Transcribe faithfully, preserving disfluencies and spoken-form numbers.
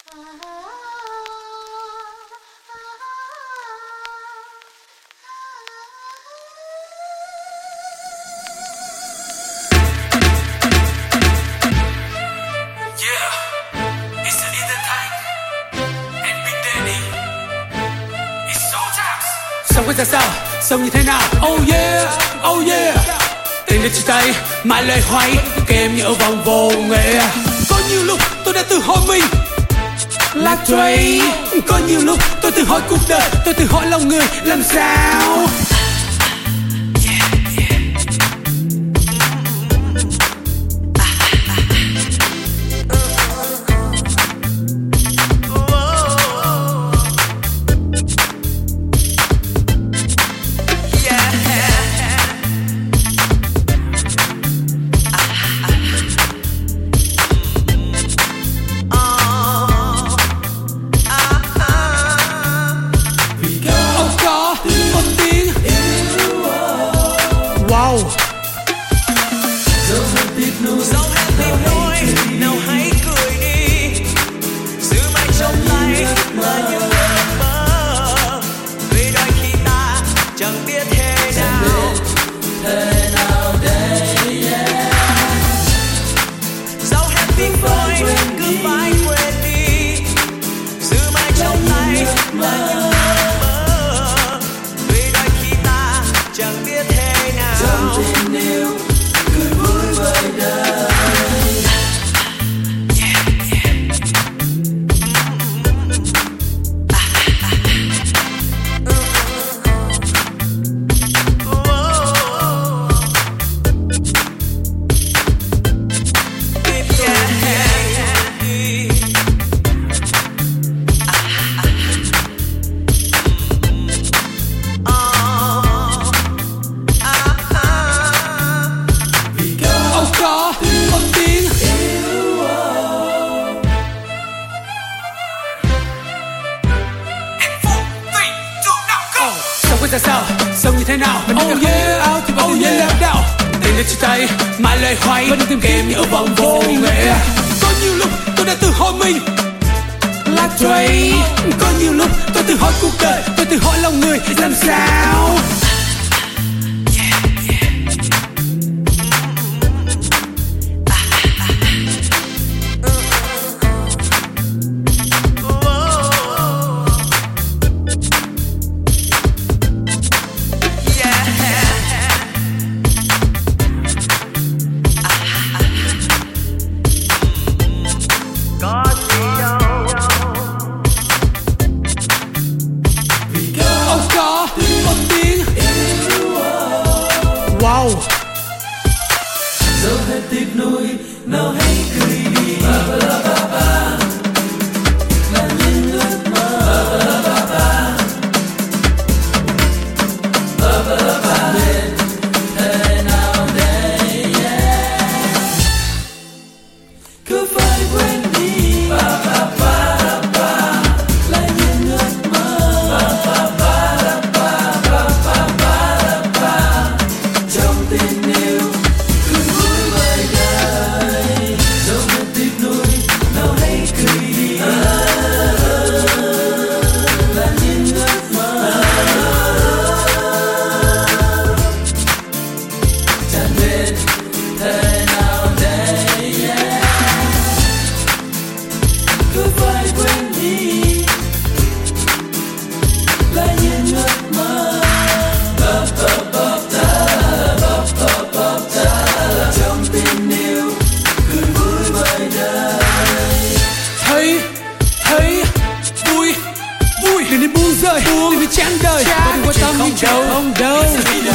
Sống có ra sao, sống như thế nào? Oh yeah, oh yeah. Tình đến chia tay, mãi lời hoay kèm như ở vòng vô nghệ. Có nhiều lúc tôi đã tự hỏi mình là Trey. Có nhiều lúc tôi tự hỏi cuộc đời, tôi tự hỏi lòng người làm sao. Wow. Dẫu hết tiếc nuối, dẫu hết tiếc nuối, nào hãy cười đi. Giữ mãi trong tay là những ước mơ. Vì đôi khi ta chẳng biết thế nào, thế nào đây. Yeah. Dẫu hết tiếc nuối, cứ phải quên đi. Giữ mãi trong tay là những ước mơ. Vì đôi khi ta chẳng biết thế nào. Trong tình yêu cười vui với đời. Yeah, yeah. Sống ra sao, sống như thế nào? Oh yeah, oh yeah, left đạo. Tình đến chia tay, mãi lời hoay vẫn tìm kiếm như ở vòng vô nghệ. Có nhiều lúc tôi đã tự hỏi mình là Trey. Có nhiều lúc tôi tự hỏi cuộc đời, tôi tự hỏi lòng người làm sao. Wow. Dẫu hết tiếc nuối, nào hãy cười đi. Ba ba la ba ba, là những ước mơ. Ba ba la ba ba, ba ba la ba, biết thế nào đây. Yeah. Cứ phải quên đi. Ba ba ba la ba, là những ước mơ. Ba ba ba la ba, ba ba ba la ba. Trong tình yêu cười vui với đời. Dẫu hết tiếc nuối, nào hãy cười đi. Là những ước mơ chẳng biết thế nào đây. Yeah. Cứ phải quên đi. Là những ước mơ. Ba ba ba ta. Trong tình yêu cười vui với đời. Thấy, thấy vui, vui đừng nên buông rơi, đừng nên chán đời, và đừng quan tâm những chuyện không đâu.